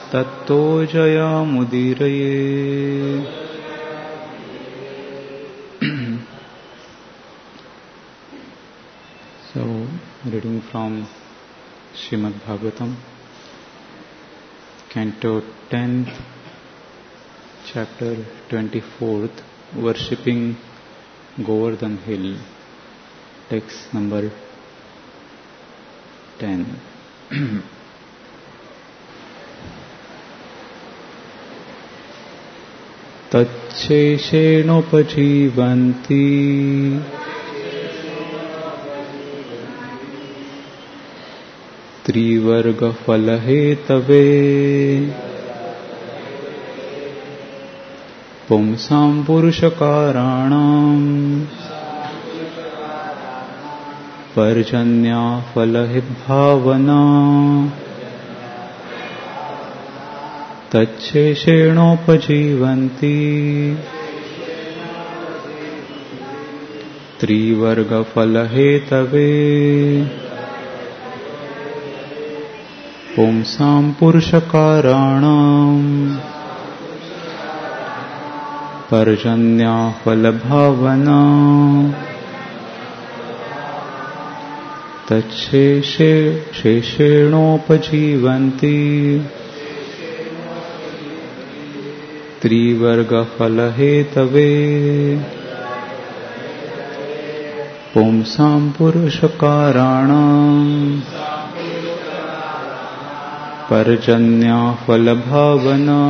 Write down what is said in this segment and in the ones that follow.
तत्तो जयामुदीरये. So, reading from Srimad Bhagavatam, Canto 10th, Chapter 24th, Worshipping Govardhan Hill, text number 10. तच्छेषेणोपजीवन्ति त्रिवर्गफलहेतवे पुंसां पुरुषकाराणां पर्जन्याफलभावना तच्छेषेणोपजीवन्ति त्रिवर्गफलहेतवे पुंसां पुरुषकाराणां पर्जन्याफलभावना तच्छेषेणोपजीवन्ति त्रिवर्गफलहेतवे पुंसां पुरुषकाराणां पर्जन्याफलभावना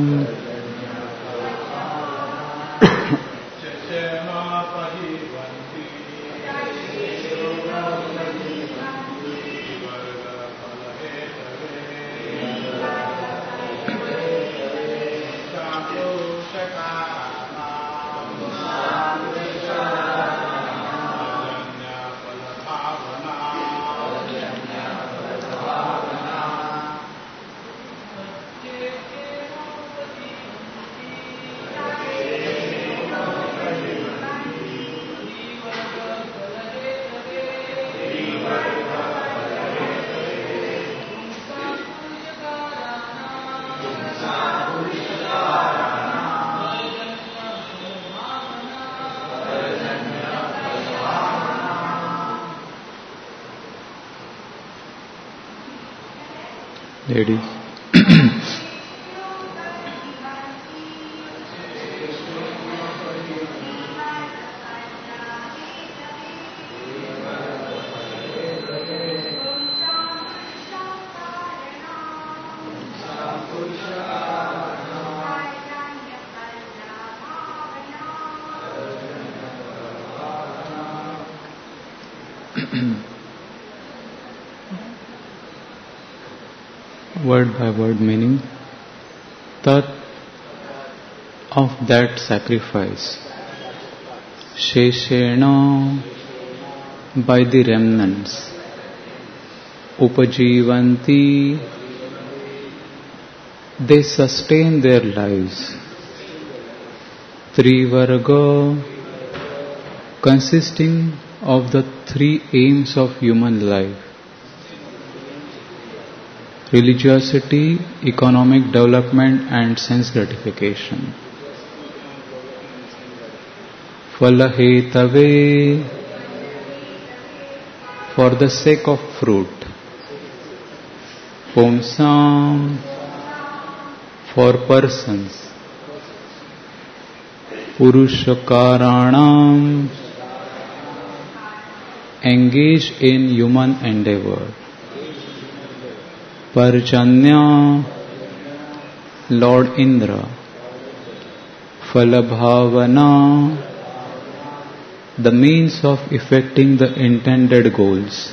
Ladies. Word by word meaning. Tat, of that sacrifice. Sheshena, by the remnants. Upajivanti, they sustain their lives. Trivarga, consisting of the three aims of human life: religiosity, economic development, and sense gratification. Falahetave, for the sake of fruit. Pumsam, for persons. Purushakaranam, engaged in human endeavor. Parjanya, Lord Indra. Falabhavana, the means of effecting the intended goals.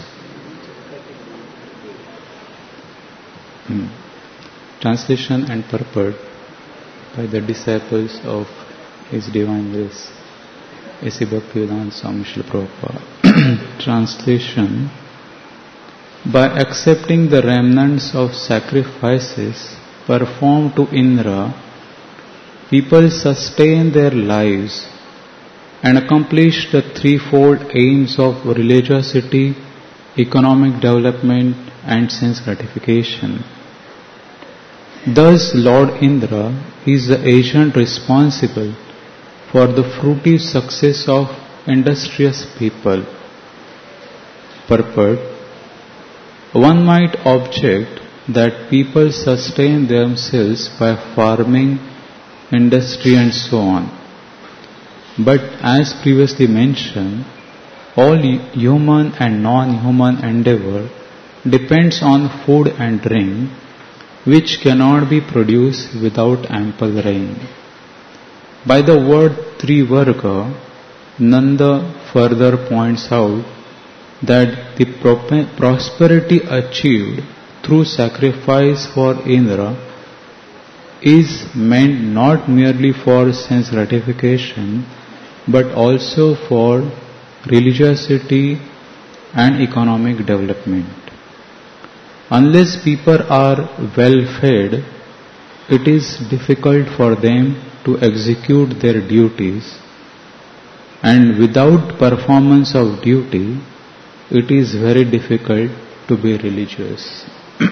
Translation and purport by the disciples of His Divine Grace A.C. Bhaktivedanta Swami Srila Prabhupada. Translation: by accepting the remnants of sacrifices performed to Indra, people sustain their lives and accomplish the threefold aims of religiosity, economic development, and sense gratification. Thus Lord Indra is the agent responsible for the fruitive success of industrious people. Purport: one might object that people sustain themselves by farming, industry and so on. But as previously mentioned, all human and non-human endeavor depends on food and drink, which cannot be produced without ample rain. By the word Trivarga, Nanda further points out that the prosperity achieved through sacrifice for Indra is meant not merely for sense gratification but also for religiosity and economic development. Unless people are well fed, it is difficult for them to execute their duties, and without performance of duty, it is very difficult to be religious.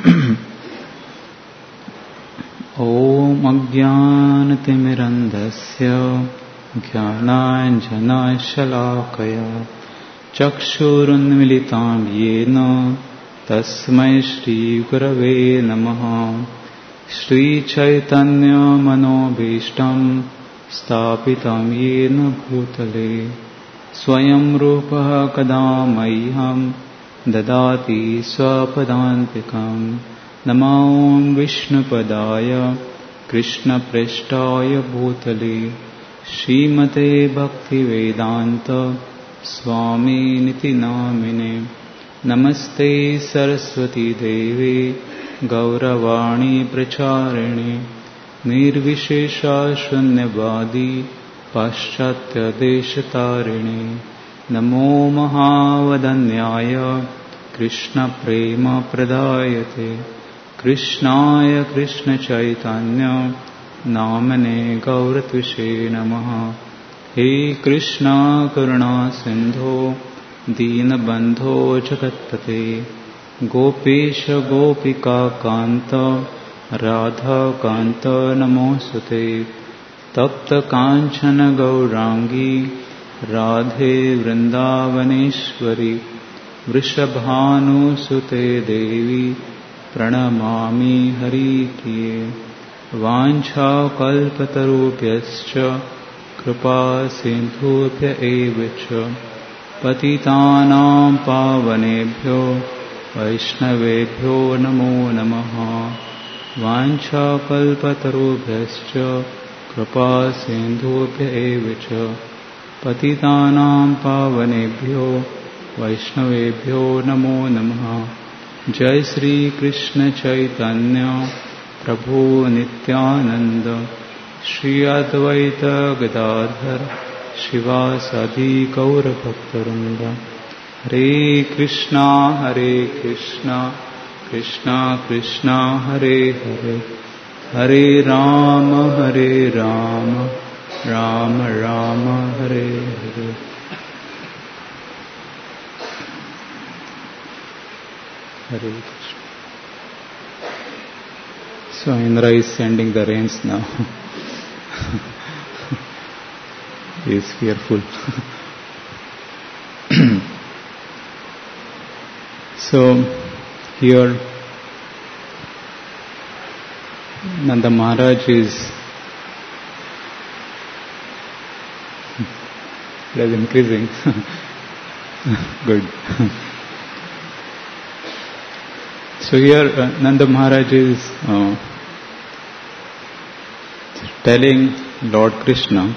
Om Ajnanatimmirandasya Jnananjanashalakaya Chakshurunmilitam Yena Tasmai Shri Gurave Namaha. Shri Chaitanya Manobhishtam Stapitam Yena Bhutale Swayam Rupaha Kadamaiham Dadati Swapadantikam. Namo Vishnupadaya Krishna Preshtaya Bhutale Srimate Bhaktivedanta Swami Niti Namine. Namaste Saraswati Devi Gauravani Pracharine Nirvishesha Shunyavadi Paschatya Deshatarine. Namo Mahavadanyaya Krishna Prema Pradayate Krishnaya Krishna Chaitanya Namane Gauratvishe Namaha. He Krishna Karuna Sindho Deenabandho Jagatpate Gopesha Gopika Kanta Radha Kanta Namosute Tapta Kanchana Gaurangi Radhe Vrindavaneshwari Vrishabhanu Sute Devi Pranamami Hari Kiye. Vancha Kalpatarupyascha Kripa Sindhupya Evacha Patitanam Pavanebhyo Vaishnavebhyo Namo Namaha. Vancha Kalpatarupyascha Kripa Sindhupya Evacha Patitanam Pavanebhyo Vaishnavebhyo Namo Namaha. Jai Shri Krishna Chaitanya Prabhu Nityananda Shri Advaita Gadadhar Shivasadi Gaura Bhaktarunda. Hare Krishna Krishna Krishna Hare Hare Hare Rama Rama Rama Hare Hare. Hare Krishna. So Indra is sending the rains now. He is fearful. So here Nanda Maharaj is increasing. Good. So here Nanda Maharaj is telling Lord Krishna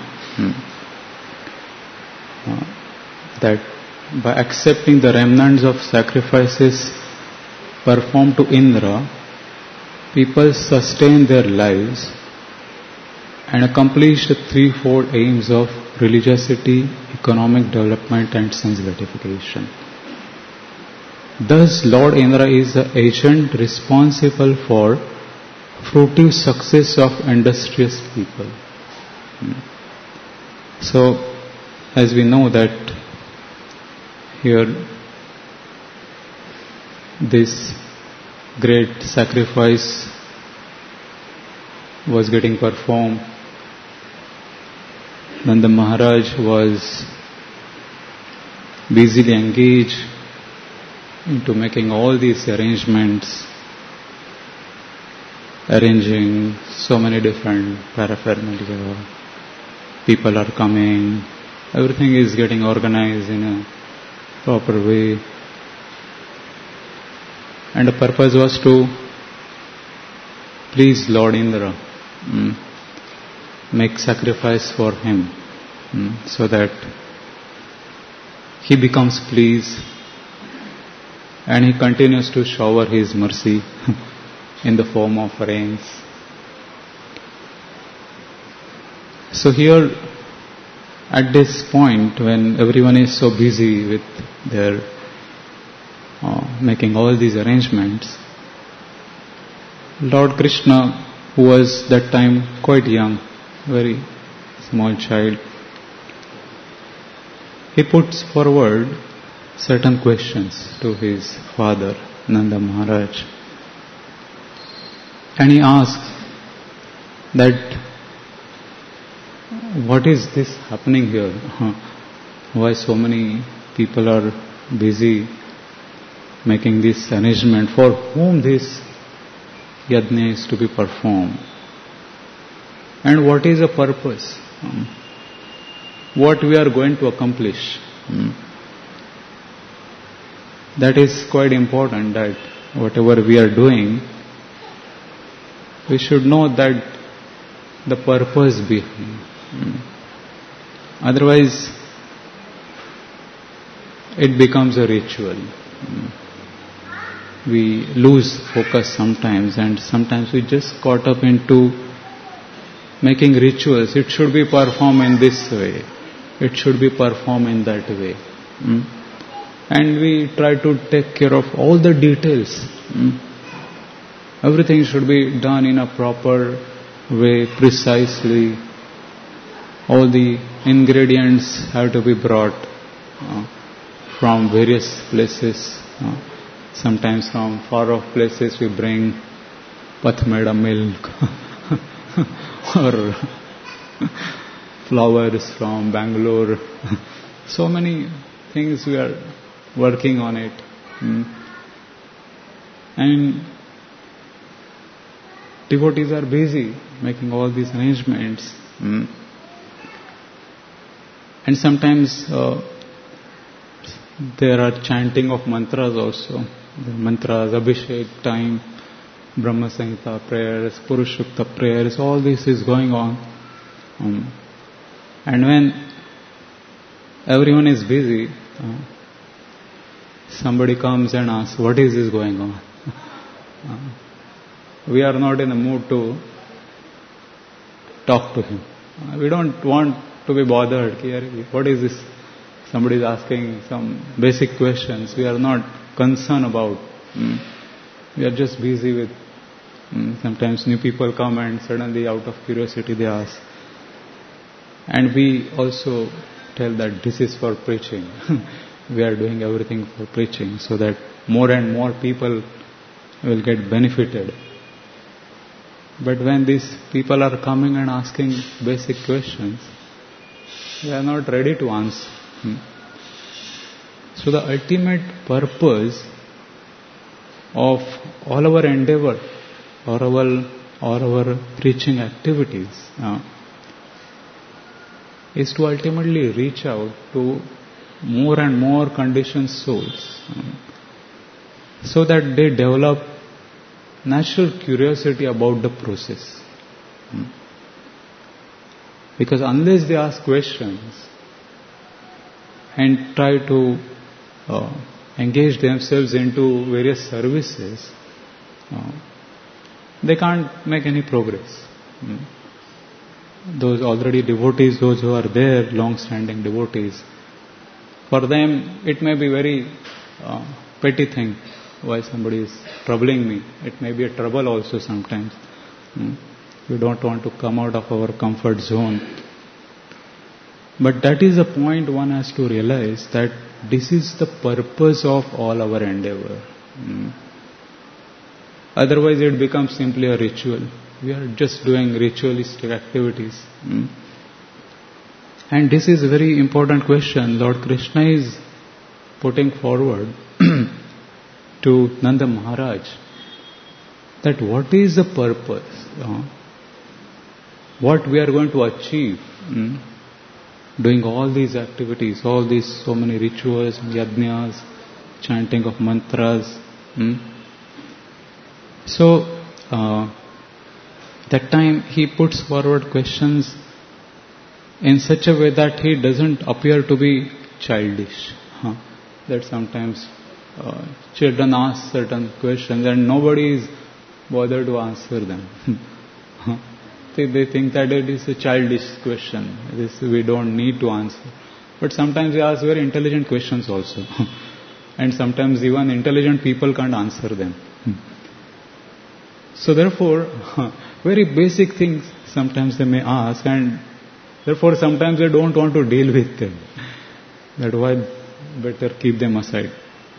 that by accepting the remnants of sacrifices performed to Indra, people sustain their lives and accomplish the threefold aims of religiosity, economic development and sense gratification. Thus, Lord Indra is the agent responsible for fruitive success of industrious people. So, as we know that here this great sacrifice was getting performed. Nanda Maharaj was busily engaged into making all these arrangements, arranging so many different paraphernalia. People are coming, everything is getting organized in a proper way. And the purpose was to please Lord Indra, make sacrifice for him, so that he becomes pleased and he continues to shower his mercy in the form of rains. So here, at this point, when everyone is so busy with their making all these arrangements, Lord Krishna, who was that time quite young, very small child, he puts forward certain questions to his father, Nanda Maharaj. And he asks that, what is this happening here? Why so many people are busy making this arrangement? For whom this yajna is to be performed? And what is the purpose? What we are going to accomplish? That is quite important, that whatever we are doing, we should know that the purpose behind. Otherwise, it becomes a ritual. We lose focus sometimes, and sometimes we just caught up into making rituals. It should be performed in this way. It should be performed in that way. And we try to take care of all the details. Everything should be done in a proper way, precisely. All the ingredients have to be brought from various places. Sometimes from far off places we bring pathmeda milk or flowers from Bangalore. So many things we are working on it. And devotees are busy making all these arrangements. And sometimes there are chanting of mantras also. The mantras, Abhishek time, Brahma Samhita prayers, Purushokta prayers, all this is going on. And when everyone is busy, somebody comes and asks, what is this going on? We are not in the mood to talk to him. We don't want to be bothered. What is this? Somebody is asking some basic questions. We are not concerned about. We are just busy with. Sometimes new people come and suddenly out of curiosity they ask. And we also tell that this is for preaching. We are doing everything for preaching, so that more and more people will get benefited. But when these people are coming and asking basic questions, we are not ready to answer. So the ultimate purpose of all our endeavor or our preaching activities is to ultimately reach out to more and more conditioned souls, so that they develop natural curiosity about the process. Because unless they ask questions and try to engage themselves into various services, they can't make any progress. Those already devotees, those who are there, long-standing devotees, for them it may be very petty thing why somebody is troubling me. It may be a trouble also sometimes. We don't want to come out of our comfort zone. But that is the point one has to realize, that this is the purpose of all our endeavor. Otherwise it becomes simply a ritual. We are just doing ritualistic activities. And this is a very important question Lord Krishna is putting forward to Nanda Maharaj. That what is the purpose? What we are going to achieve? Doing all these activities, all these so many rituals, yajnas, chanting of mantras. So, that time he puts forward questions in such a way that he doesn't appear to be childish. That sometimes children ask certain questions and nobody is bothered to answer them. They think that it is a childish question. This we don't need to answer. But sometimes they ask very intelligent questions also. And sometimes even intelligent people can't answer them. So therefore, very basic things sometimes they may ask, and therefore sometimes they don't want to deal with them. That's why better keep them aside.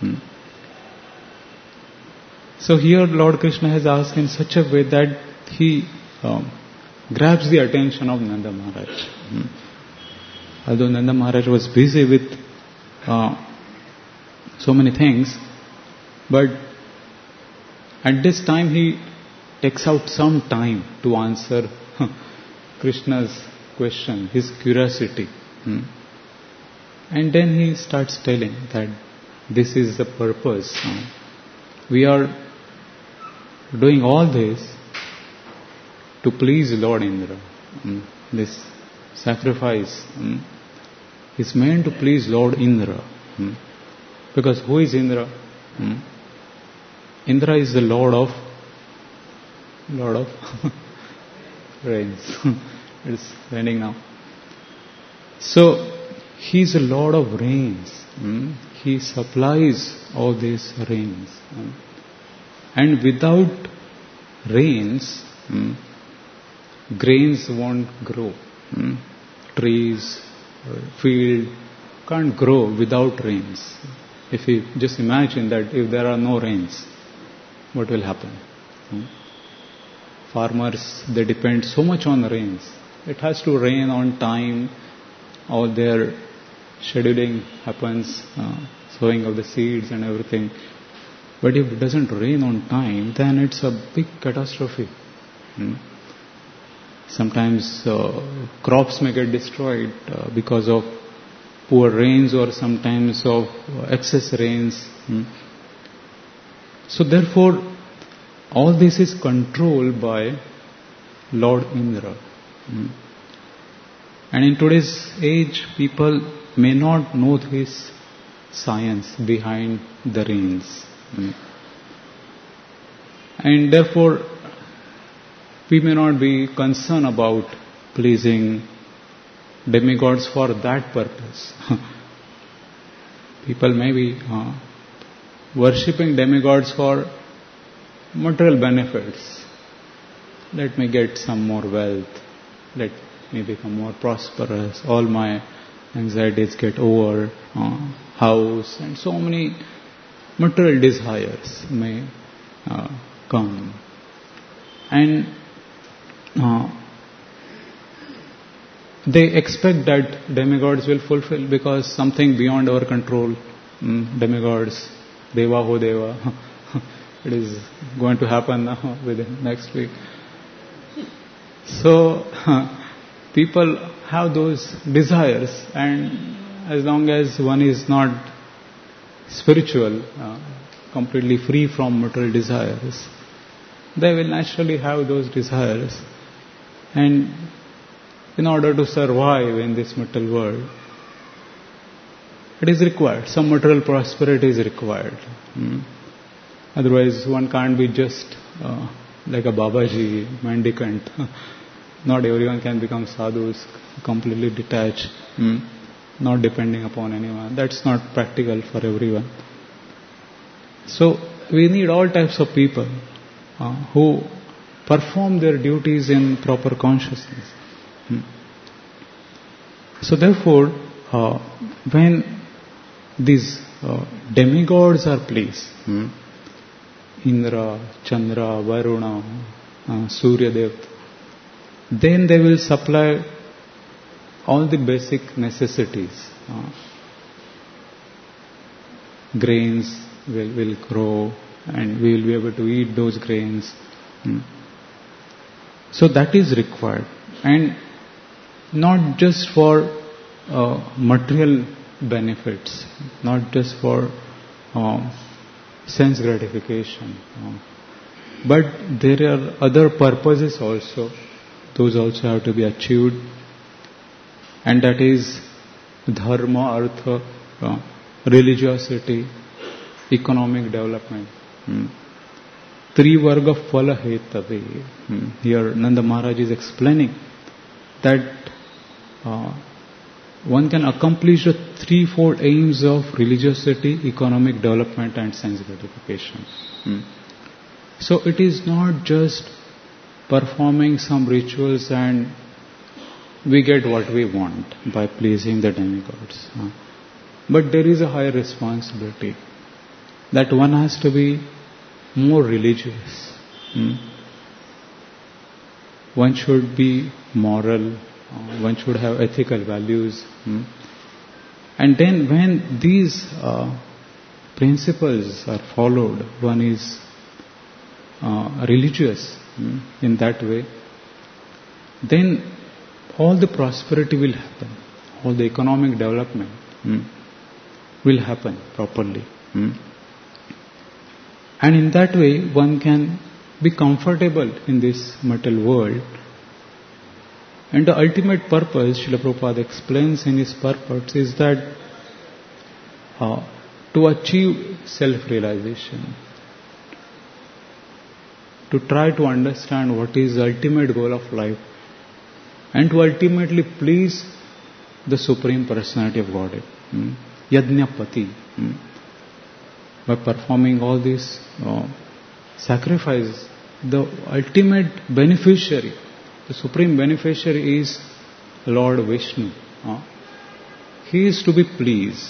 So here Lord Krishna has asked in such a way that he grabs the attention of Nanda Maharaj. Although Nanda Maharaj was busy with so many things, but at this time he takes out some time to answer Krishna's question, his curiosity. And then he starts telling that this is the purpose. We are doing all this to please Lord Indra. This sacrifice is meant to please Lord Indra. Because who is Indra? Indra is the Lord of rains. It's raining now. So he is the Lord of rains. He supplies all these rains. And without rains, grains won't grow. Trees, field can't grow without rains. If you just imagine that if there are no rains, what will happen? Farmers, they depend so much on rains. It has to rain on time. All their scheduling happens, sowing of the seeds and everything. But if it doesn't rain on time, then it's a big catastrophe. Sometimes crops may get destroyed because of poor rains or sometimes of excess rains. So therefore, all this is controlled by Lord Indra. And in today's age, people may not know this science behind the rains. And therefore, we may not be concerned about pleasing demigods for that purpose. People may be worshipping demigods for material benefits. Let me get some more wealth. Let me become more prosperous. All my anxieties get over. House and so many material desires may come. And they expect that demigods will fulfill because something beyond our control. Demigods, Deva ho Deva. It is going to happen now within next week. So people have those desires, and as long as one is not spiritual, completely free from material desires, they will naturally have those desires. And in order to survive in this material world, it is required. Some material prosperity is required. Otherwise, one can't be just like a Babaji, mendicant. Not everyone can become sadhus, completely detached, not depending upon anyone. That's not practical for everyone. So, we need all types of people who perform their duties in proper consciousness. So therefore, when these demigods are pleased, Indra, Chandra, Varuna, Surya Devta, then they will supply all the basic necessities. Grains will grow and we will be able to eat those grains. So that is required, and not just for material benefits, not just for sense gratification, but there are other purposes also. Those also have to be achieved, and that is dharma, artha, religiosity, economic development. Trivarga phala hetave. Here Nanda Maharaj is explaining that one can accomplish the threefold aims of religiosity, economic development and sense gratification. So it is not just performing some rituals and we get what we want by pleasing the demigods. But there is a higher responsibility that one has to be more religious. One should be moral, one should have ethical values. And then when these principles are followed, one is religious in that way, then all the prosperity will happen, all the economic development will happen properly. And in that way, one can be comfortable in this material world. And the ultimate purpose, Srila Prabhupada explains in his purpose, is that to achieve self-realization, to try to understand what is the ultimate goal of life, and to ultimately please the Supreme Personality of Godhead, Yajnapati. By performing all these sacrifices, the ultimate beneficiary, the supreme beneficiary is Lord Vishnu. He is to be pleased.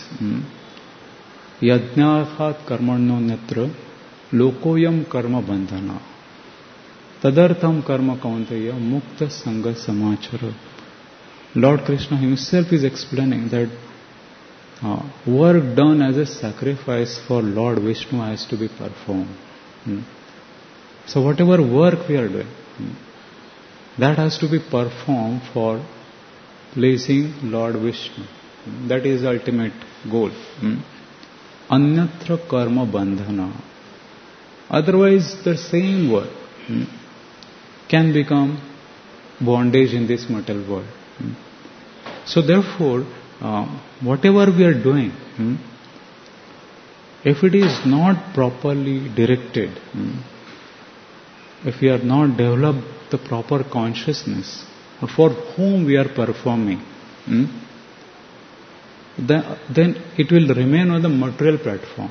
Yajnathat karmano natra lokoyam karma bandhana tadartham karma kaunteya mukta sangha samachara. Lord Krishna himself is explaining that work done as a sacrifice for Lord Vishnu has to be performed. So whatever work we are doing, that has to be performed for pleasing Lord Vishnu. That is the ultimate goal. Anyatra karma bandhana. Otherwise the same work can become bondage in this material world. So therefore, whatever we are doing, if it is not properly directed, if we are not developed the proper consciousness for whom we are performing, then it will remain on the material platform.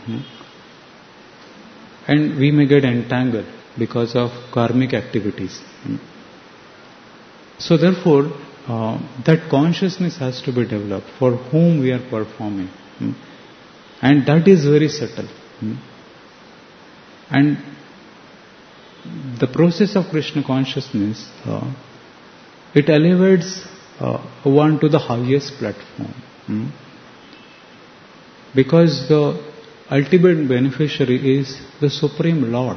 And we may get entangled because of karmic activities. So therefore, that consciousness has to be developed for whom we are performing. And that is very subtle. And the process of Krishna consciousness, it elevates one to the highest platform. Because the ultimate beneficiary is the Supreme Lord.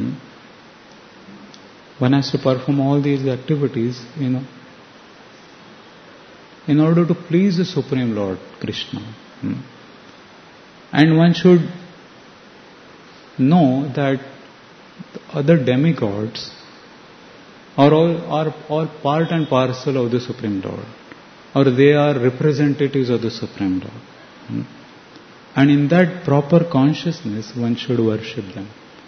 One has to perform all these activities, in order to please the Supreme Lord Krishna. And one should know that the other demigods are all part and parcel of the Supreme Lord, or they are representatives of the Supreme Lord. And in that proper consciousness, one should worship them.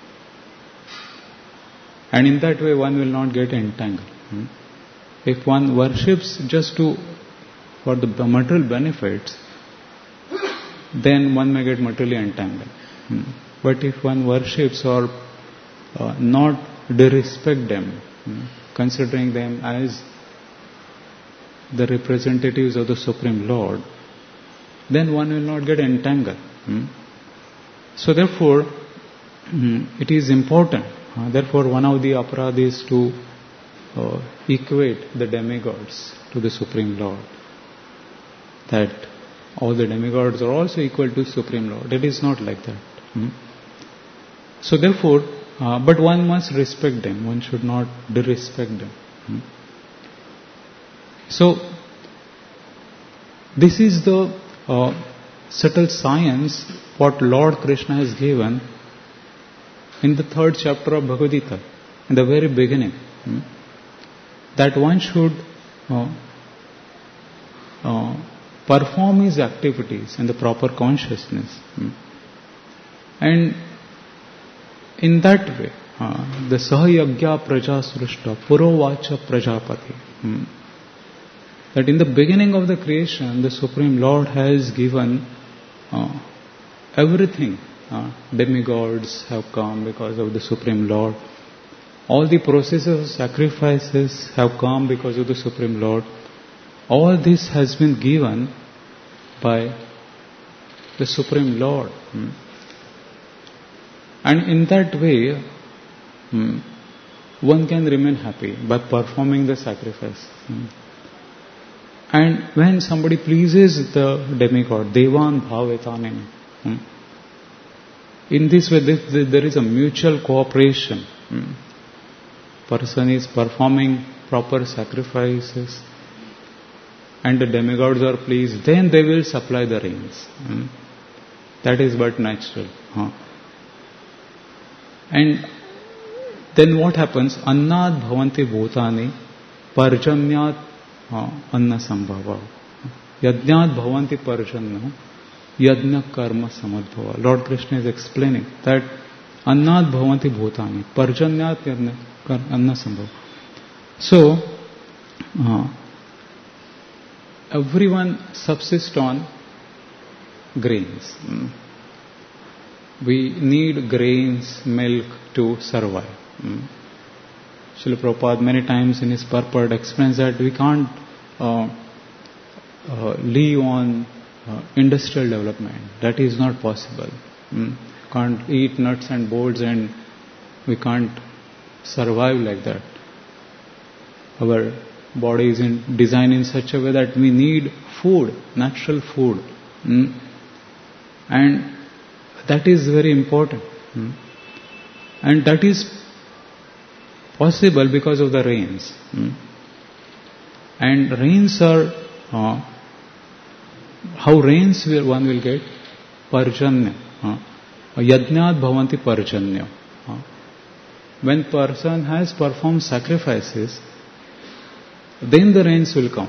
And in that way, one will not get entangled. If one worships just for the material benefits, then one may get materially entangled. But if one worships or not disrespect them, considering them as the representatives of the Supreme Lord, then one will not get entangled. So therefore, it is important Therefore, one of the aparadha is to equate the demigods to the Supreme Lord. That all the demigods are also equal to Supreme Lord. It is not like that. So therefore, but one must respect them. One should not disrespect them. So, this is the subtle science what Lord Krishna has given in the 3rd chapter of Bhagavad Gita, in the very beginning. That one should perform his activities in the proper consciousness. And in that way, the Sahayagya Praja Srushta Purovacha Prajapati, that in the beginning of the creation, the Supreme Lord has given everything. Demigods have come because of the Supreme Lord. All the processes of sacrifices have come because of the Supreme Lord. All this has been given by the Supreme Lord. And in that way, one can remain happy by performing the sacrifice. And when somebody pleases the demigod, Devan Bhavetanim, in this way there is a mutual cooperation. Person is performing proper sacrifices and the demigods are pleased, then they will supply the rains. That is but natural. And then what happens? Annad bhavanti bhutani parjanyat anna sambhava. Yajnat bhavanti parjanna yajna karma samadbhava. Lord Krishna is explaining that annad bhavanti bhutani parjanyat yajna anna sambhava. So, everyone subsists on grains. We need grains, milk to survive. Srila Prabhupada many times in his purport explains that we can't live on industrial development. That is not possible. Can't eat nuts and bolts and we can't survive like that. Our body is designed in such a way that we need food, natural food. And that is very important. And that is possible because of the rains. And rains are, how rains one will get? Parjanya. Yajnat bhavanti parjanya. When person has performed sacrifices, then the rains will come.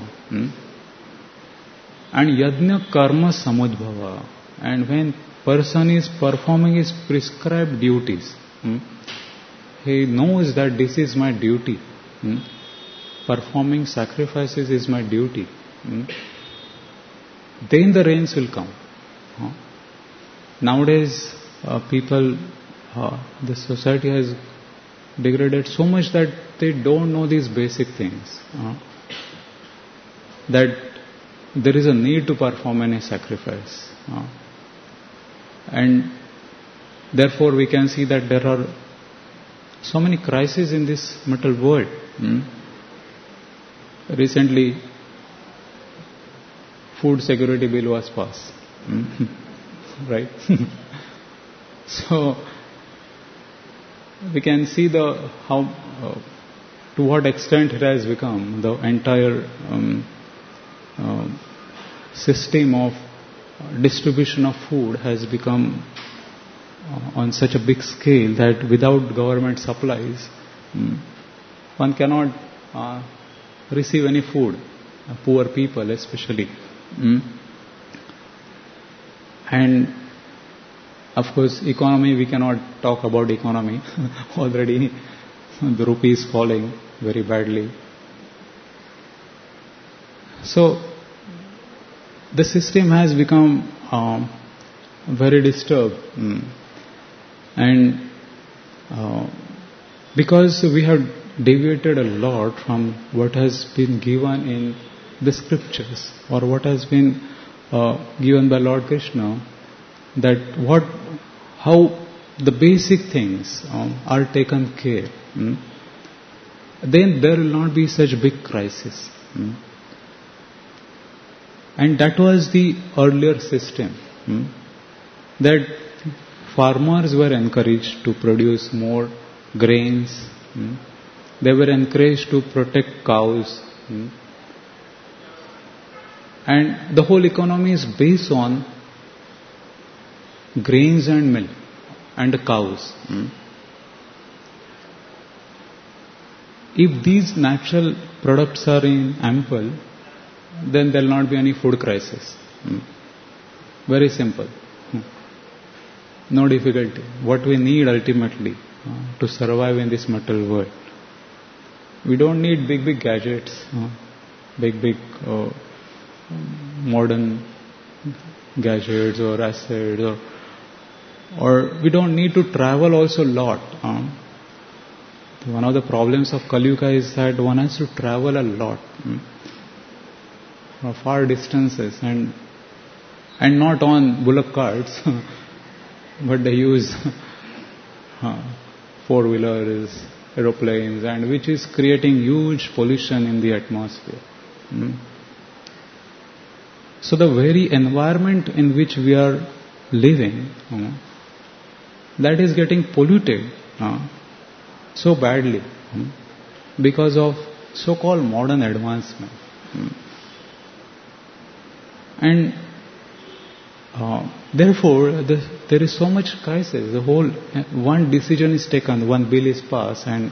And yajna karma samudbhava. And when person is performing his prescribed duties, he knows that this is my duty. Performing sacrifices is my duty. Then the rains will come. Nowadays, people, the society has degraded so much that they don't know these basic things. That there is a need to perform any sacrifice. And therefore we can see that there are so many crises in this material world. Recently, food security bill was passed. Right? So, we can see how to what extent it has become. The entire system of distribution of food has become on such a big scale that without government supplies, one cannot receive any food. Poor people especially. And of course, economy, we cannot talk about economy. Already the rupee is falling very badly. So, the system has become very disturbed. And because we have deviated a lot from what has been given in the scriptures or what has been given by Lord Krishna, that how the basic things are taken care, then there will not be such big crisis. And that was the earlier system, that farmers were encouraged to produce more grains. They were encouraged to protect cows. And the whole economy is based on grains and milk and cows. If these natural products are in ample, then there will not be any food crisis. Very simple. No difficulty. What we need ultimately to survive in this material world. We don't need big gadgets, big modern gadgets or assets, or we don't need to travel also a lot. One of the problems of Kali Yuga is that one has to travel a lot, far distances, and not on bullock carts, but they use four-wheelers, aeroplanes, and which is creating huge pollution in the atmosphere. So the very environment in which we are living, that is getting polluted so badly because of so-called modern advancement. And therefore, there is so much crisis. The whole one decision is taken, one bill is passed, and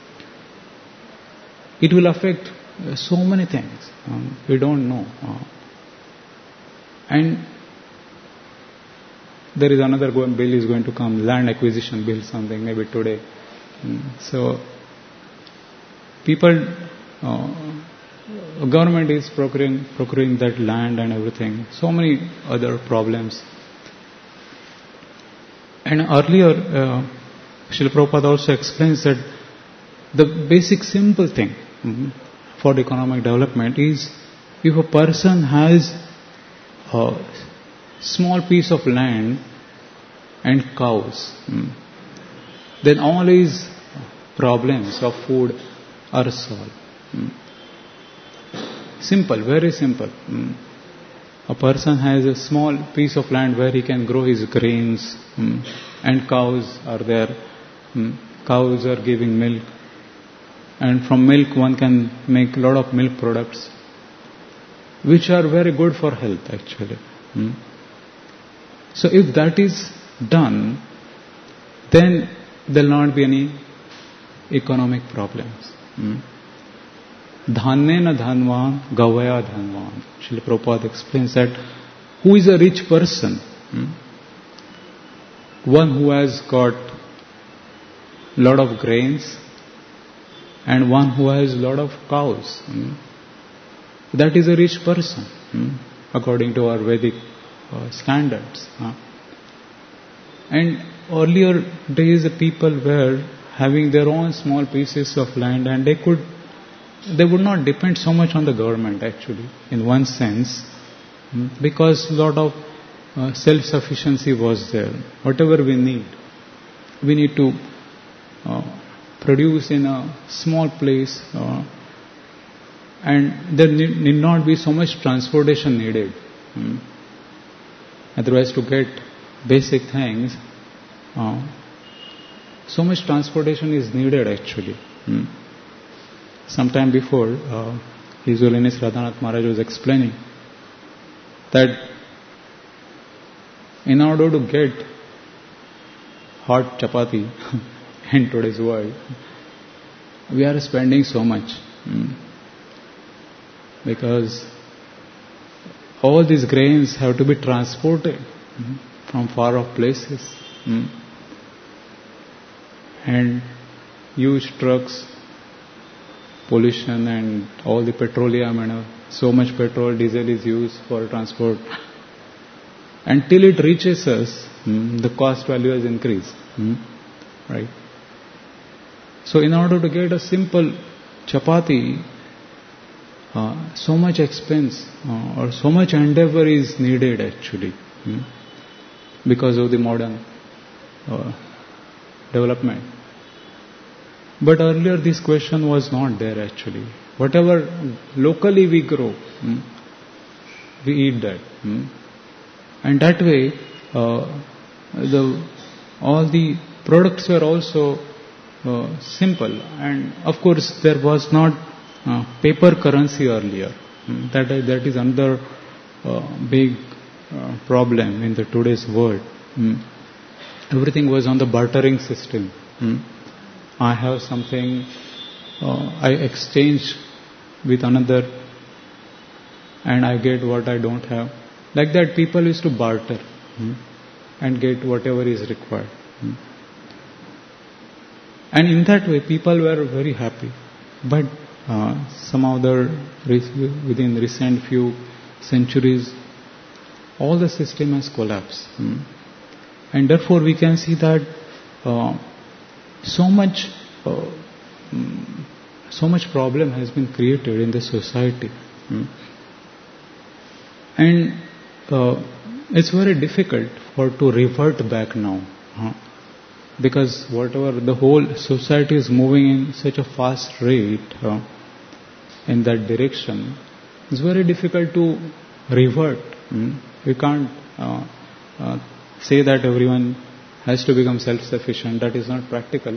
it will affect so many things. We don't know. And there is another bill is going to come, land acquisition bill, something maybe today. So people, government is procuring that land and everything. So many other problems. And earlier, Srila Prabhupada also explains that the basic simple thing for economic development is, if a person has a small piece of land and cows, then all his problems of food are solved. Simple, very simple. A person has a small piece of land where he can grow his grains, and cows are there. Cows are giving milk, and from milk one can make a lot of milk products, which are very good for health actually. So if that is done, then there will not be any economic problems. Dhanye na dhanvan, gavaya dhanvan. Srila Prabhupada explains that who is a rich person? One who has got lot of grains and one who has lot of cows. That is a rich person, according to our Vedic standards. And earlier days, the people were having their own small pieces of land, and they would not depend so much on the government actually, in one sense, because a lot of self-sufficiency was there. Whatever we need to produce in a small place, and there need not be so much transportation needed. Otherwise, to get basic things, so much transportation is needed actually. Sometime before, His Holiness Radhanath Maharaj was explaining that in order to get hot chapati in today's world, we are spending so much, because all these grains have to be transported from far off places, and huge trucks, pollution, and all the petroleum, and so much petrol, diesel is used for transport. Until it reaches us, the cost value has increased, right? So in order to get a simple chapati, so much expense or so much endeavor is needed actually, because of the modern development. But earlier this question was not there actually. Whatever locally we grow, we eat that. And that way, all the products were also simple. And of course, there was not paper currency earlier. That is another big problem in the today's world. Everything was on the bartering system. I have something, I exchange with another, and I get what I don't have. Like that, people used to barter and get whatever is required. And in that way, people were very happy. But somehow within recent few centuries, all the system has collapsed. And therefore, we can see that so much problem has been created in the society. And it's very difficult to revert back now. Because whatever the whole society is moving in such a fast rate in that direction, it's very difficult to revert. We can't say that everyone has to become self-sufficient. That is not practical.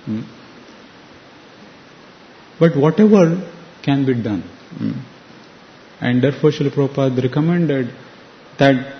But whatever can be done. And therefore Srila Prabhupada recommended that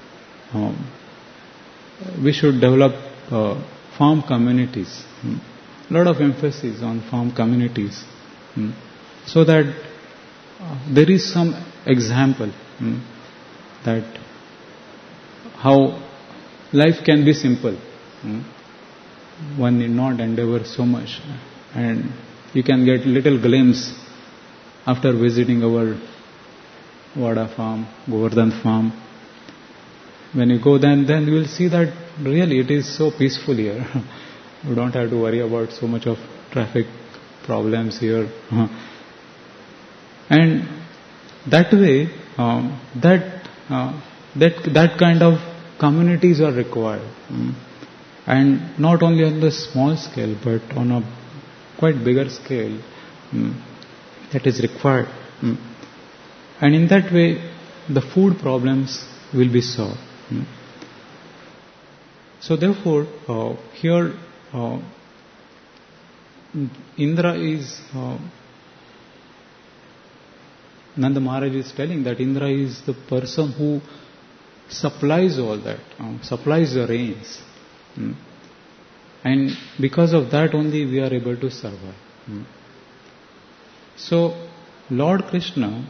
we should develop farm communities. A lot of emphasis on farm communities. So that there is some example that how life can be simple. One need not endeavor so much. And you can get little glimpse after visiting our Vada farm, Govardhan farm. When you go then you will see that really it is so peaceful here. You don't have to worry about so much of traffic problems here. And that way, that kind of communities are required. And not only on the small scale, but on a quite bigger scale, that is required. And in that way, the food problems will be solved. So therefore, here Indra is, Nanda Maharaj is telling that Indra is the person who supplies all that, supplies the rains. And because of that only we are able to survive. So Lord Krishna,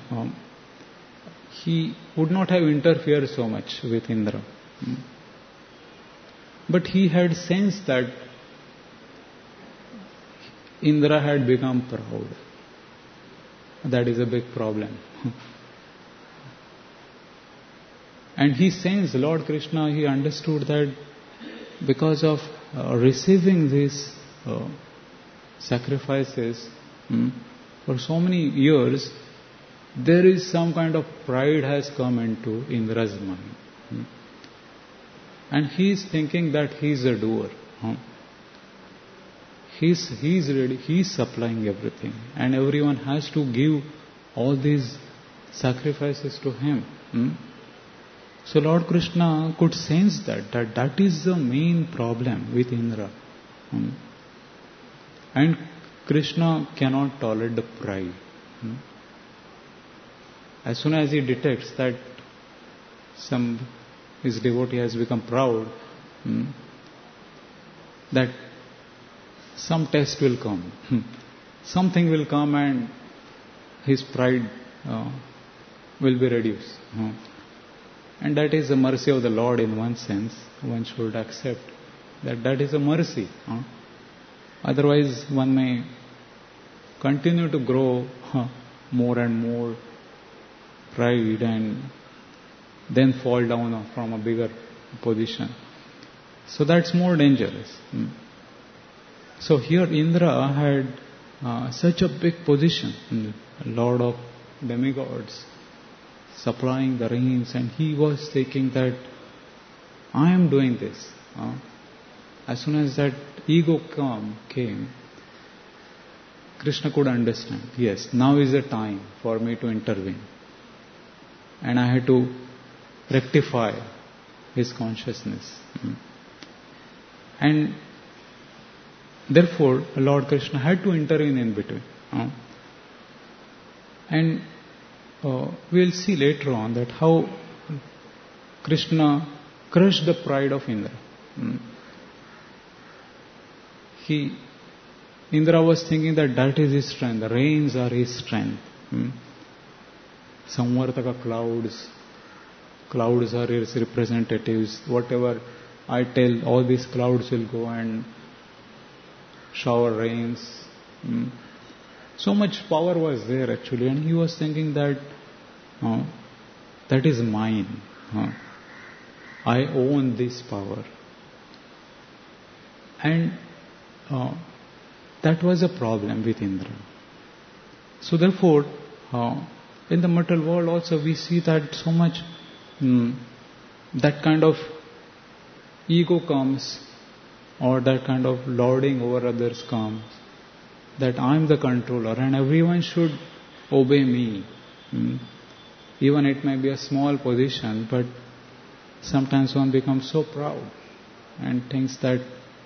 he would not have interfered so much with Indra. But he had sensed that Indra had become proud. That is a big problem. And he sensed, Lord Krishna, he understood that because of receiving these sacrifices for so many years, there is some kind of pride has come into Indra's mind. And he is thinking that he is a doer. He is ready, he is supplying everything. And everyone has to give all these sacrifices to him. So Lord Krishna could sense that is the main problem with Indra. And Krishna cannot tolerate the pride. As soon as he detects that his devotee has become proud, that some test will come. Something will come and his pride will be reduced. And that is the mercy of the Lord in one sense. One should accept that is a mercy. Otherwise one may continue to grow more and more pride and then fall down from a bigger position. So that's more dangerous. So here Indra had such a big position, Lord of demigods, supplying the rains, and he was thinking that I am doing this. as soon as that ego came, Krishna could understand, yes, now is the time for me to intervene. And I had to rectify his consciousness. And therefore, Lord Krishna had to intervene in between. And we'll see later on that how Krishna crushed the pride of Indra. Indra was thinking that is his strength, the rains are his strength. Samvartaka clouds are his representatives. Whatever I tell, all these clouds will go and shower rains. So much power was there actually, and he was thinking that that is mine. I own this power. And that was a problem with Indra. So therefore, in the material world also we see that so much that kind of ego comes, or that kind of lording over others comes, that I am the controller and everyone should obey me. Even it may be a small position, but sometimes one becomes so proud and thinks that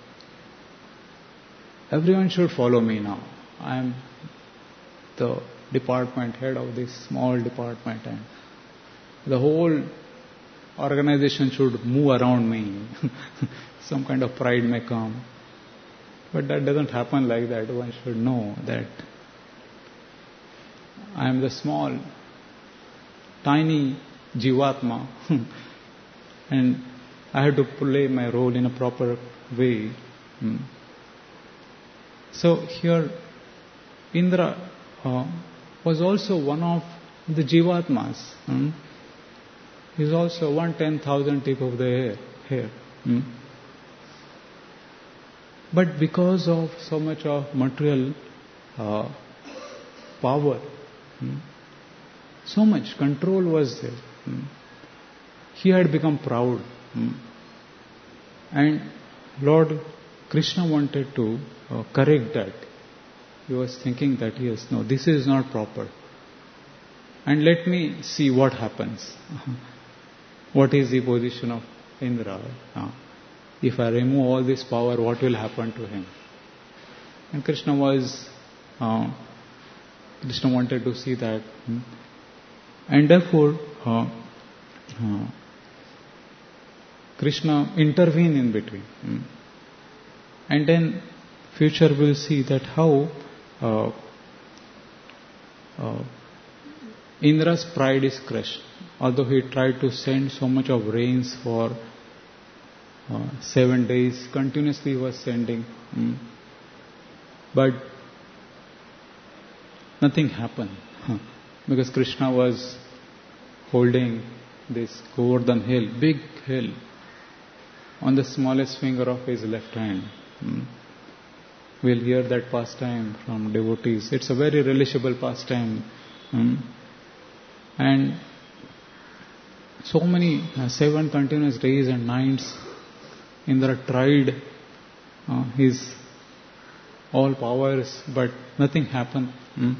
everyone should follow me now. I am the department head of this small department and the whole organization should move around me. Some kind of pride may come. But that doesn't happen like that. One should know that I am the small, tiny Jivatma and I have to play my role in a proper way. So here Indra was also one of the Jivatmas. He is also 1/10,000th tip of the hair. But because of so much of material power, so much control was there, he had become proud. And Lord Krishna wanted to correct that. He was thinking that, yes, no, this is not proper. And let me see what happens. What is the position of Indra? If I remove all this power, what will happen to him? And Krishna wanted to see that. And therefore, Krishna intervened in between. And then future will see that how Indra's pride is crushed. Although he tried to send so much of rains for 7 days, continuously he was sending. But nothing happened. Because Krishna was holding this Govardhan hill, big hill, on the smallest finger of his left hand. We'll hear that pastime from devotees. It's a very relishable pastime. And so many 7 continuous days and nights Indra tried his all powers, but nothing happened.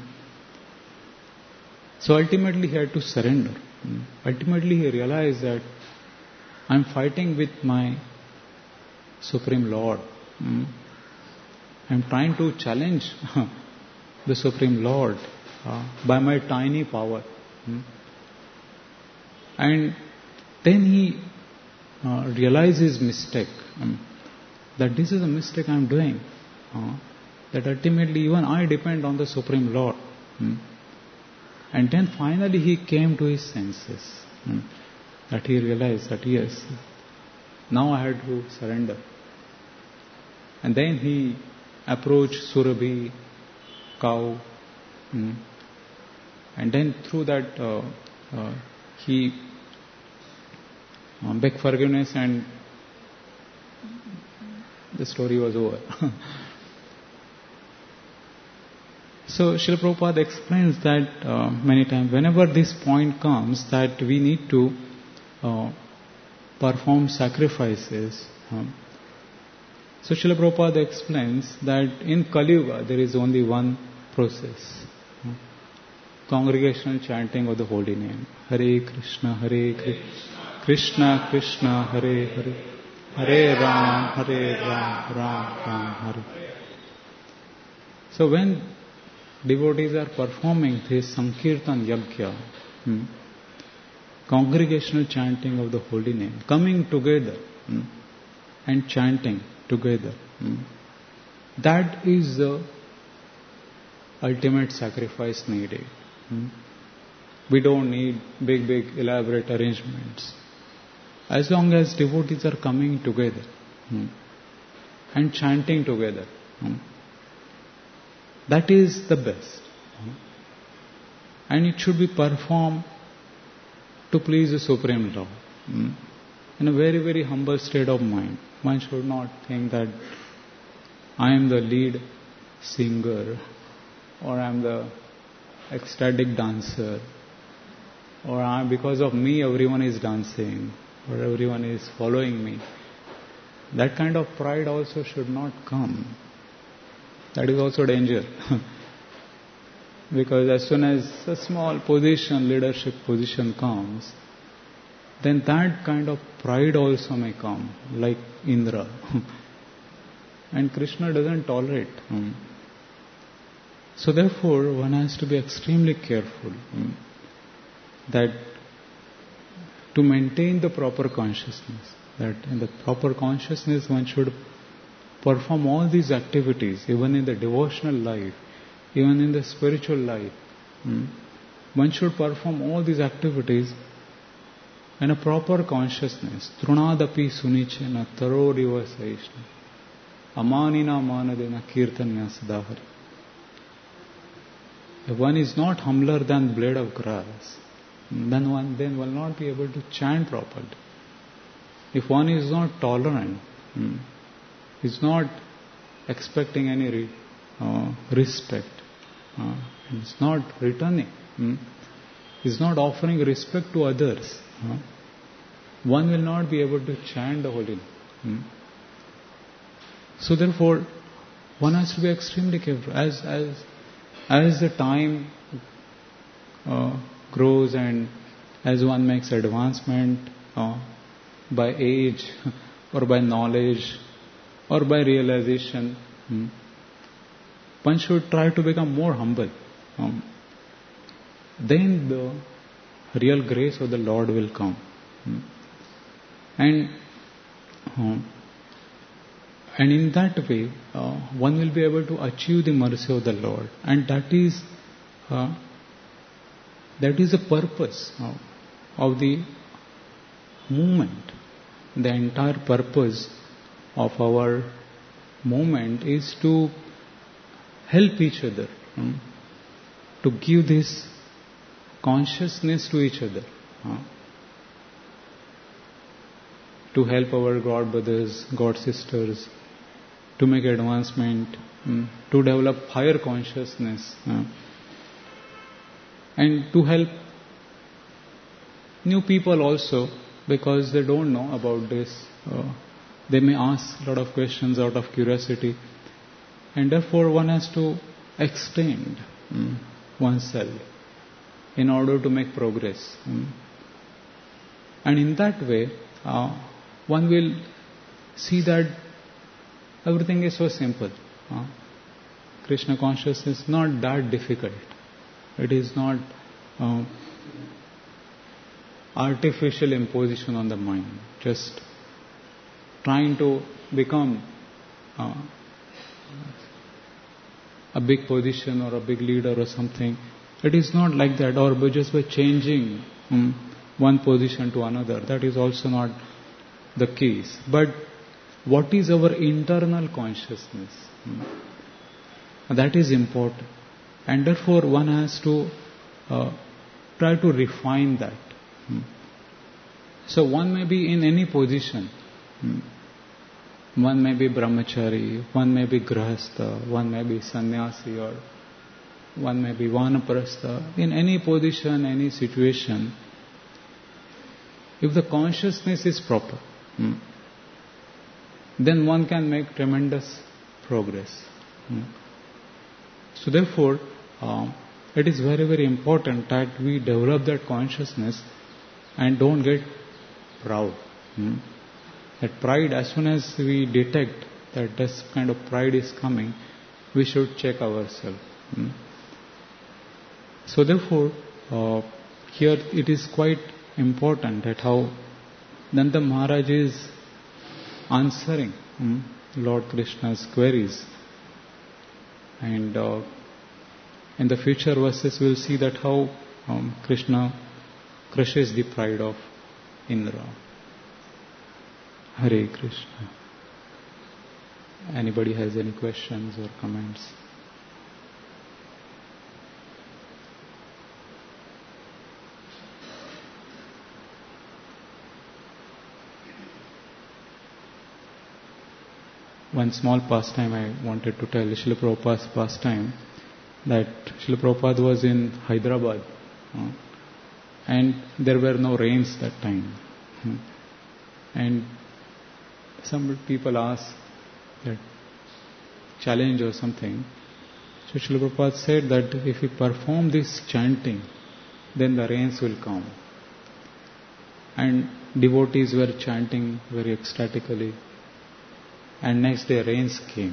So ultimately he had to surrender. Ultimately he realized that I'm fighting with my Supreme Lord. I'm trying to challenge the Supreme Lord by my tiny power. And then he realized his mistake, that this is a mistake I'm doing, that ultimately even I depend on the Supreme Lord. And then finally he came to his senses, that he realized that yes, now I had to surrender. And then he approached Surabhi, cow, and then through that he begged forgiveness and the story was over. So Srila Prabhupada explains that many times, whenever this point comes that we need to perform sacrifices, So Srila Prabhupada explains that in Kali Yuga there is only one process. Congregational chanting of the holy name. Hare Krishna, Krishna Krishna, Hare Hare, Hare Ram, Ram Ram, Hare. So when devotees are performing this Sankirtan Yajna, congregational chanting of the holy name, coming together and chanting together, that is the ultimate sacrifice needed. We don't need big elaborate arrangements. As long as devotees are coming together and chanting together, that is the best. And it should be performed to please the Supreme Lord. In a very humble state of mind. One should not think that I am the lead singer, or I am the ecstatic dancer, or because of me everyone is dancing, or everyone is following me. That kind of pride also should not come. That is also danger. Because as soon as a small position, leadership position comes, then that kind of pride also may come, like Indra. And Krishna doesn't tolerate. So therefore, one has to be extremely careful that to maintain the proper consciousness, that in the proper consciousness one should perform all these activities, even in the devotional life, even in the spiritual life. One should perform all these activities in a proper consciousness. Trunadapi sunichena taroriva saishna amanina manadena kirtanya sadahari. If one is not humbler than blade of grass, then one will not be able to chant properly. If one is not tolerant, is not expecting any respect, is not returning, is not offering respect to others, one will not be able to chant the holy name. So therefore, one has to be extremely careful. As the time grows and as one makes advancement by age or by knowledge or by realization, one should try to become more humble. Then the real grace of the Lord will come. And in that way, one will be able to achieve the mercy of the Lord. And that is the purpose of the movement. The entire purpose of our movement is to help each other, to give this consciousness to each other, to help our God brothers, God sisters, to make advancement, to develop higher consciousness, and to help new people also, because they don't know about this. They may ask a lot of questions out of curiosity, and therefore one has to extend oneself in order to make progress. And in that way, one will see that everything is so simple. Krishna consciousness is not that difficult. It is not artificial imposition on the mind, just trying to become a big position or a big leader or something. It is not like that, or just by changing one position to another. That is also not the case. But what is our internal consciousness? That is important. And therefore one has to try to refine that. So one may be in any position. One may be brahmachari, one may be grahastha, one may be sannyasi, or one may be vanaprastha. In any position, any situation, if the consciousness is proper, then one can make tremendous progress. So therefore, it is very, very important that we develop that consciousness and don't get proud. That pride, as soon as we detect that this kind of pride is coming, we should check ourselves. So therefore, here it is quite important that how Nanda Maharaj is answering Lord Krishna's queries. And in the future verses we will see that how Krishna crushes the pride of Indra. Hare Krishna. Anybody has any questions or comments? One small pastime I wanted to tell, Srila Prabhupada's pastime, that Srila Prabhupada was in Hyderabad and there were no rains that time. And some people asked that challenge or something. So Srila Prabhupada said that if we perform this chanting, then the rains will come. And devotees were chanting very ecstatically. And next day rains came.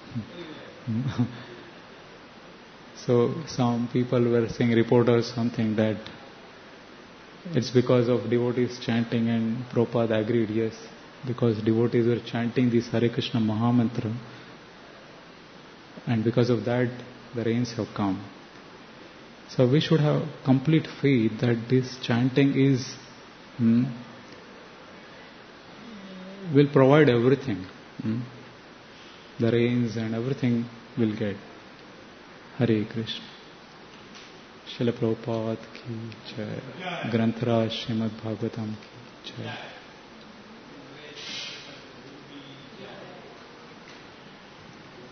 So some people were saying, reporters, something that it's because of devotees chanting, and Prabhupada agreed, yes, because devotees were chanting this Hare Krishna Mahamantra, and because of that the rains have come. So we should have complete faith that this chanting is will provide everything. The rains and everything will get. Hare Krishna. Srila Prabhupada ki jai. Grantaraj Srimad Bhagavatam ki jai.